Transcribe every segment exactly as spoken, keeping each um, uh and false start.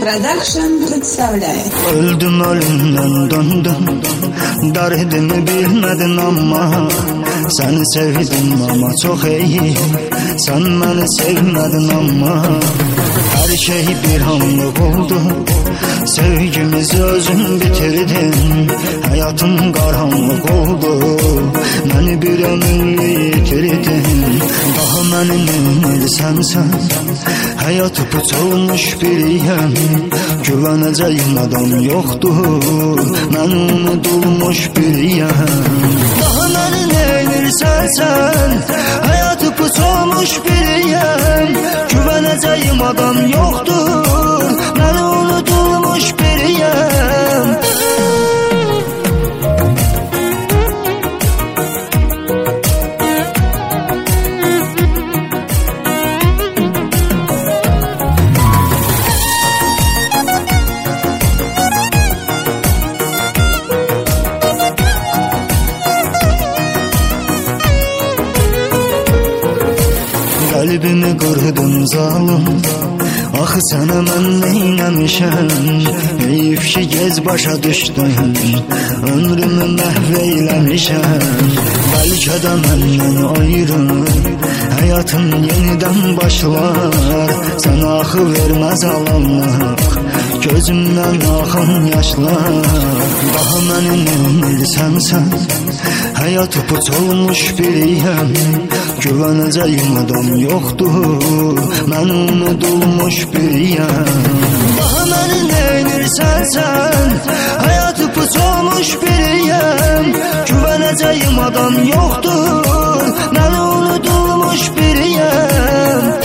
Production представляет. Öldüm ölümden döndüm, derdimi bilmedin ama seni sevdim ama çok iyi. Sen beni sevmedin ama her şey bir anlık oldu. Sevgimizi özün bitirdin, hayatım karanlık oldu. Beni bir ömürlü yitirdin, daha benim emirsen sen. Hayatı puçulmuş biriyim, güveneceğim adam yoktur. Ben unutulmuş biriyim, daha beni emirsen sen. Hayatı puçulmuş biriyim, güveneceğim adam yoktur. Ben unutulmuş biriyim. Kalbimi kırdın zalim, ah sana ben neylemişim. Eyüp ki gez başa düştüm, ömrümü məhveylemişim. Belki de benden ayrı, hayatım yeniden başlar. Sana akı vermez alanlık, gözümden akın yaşlar. Daha benim emirsen sen, hayatı puçulmuş biriyim. Güveneceğim adam yoktur, ben unutulmuş biriyim. Daha beni neynirsen sen, hayatı puçulmuş biriyim. Güveneceğim adam yoktur, ben unutulmuş biriyim.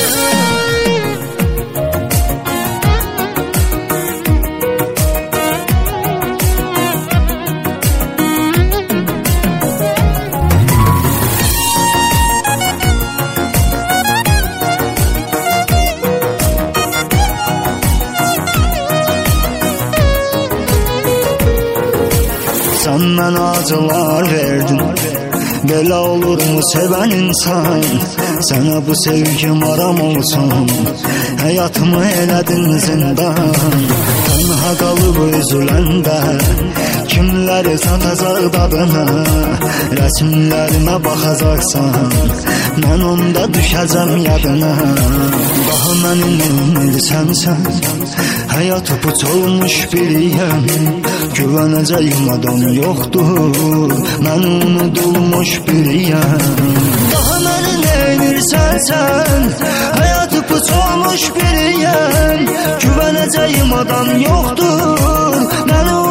Sen bana acılar verdin, bela olur mu seven insan? Sana bu sevgim aram olsun, hayatımı eledin zindan. Tenha kalıp üzülende kimleri satacak dadına? Resimlerime bakacaksan ben onda düşeceğim yadına. Daha benim emirsen sen, hayatı puçulmuş biriyim. Güveneceğim adam yoktur, ben unutulmuş biriyim. Daha beni neynirsen sen, hayatı puçulmuş biriyim. Güveneceğim adam yoktur, ben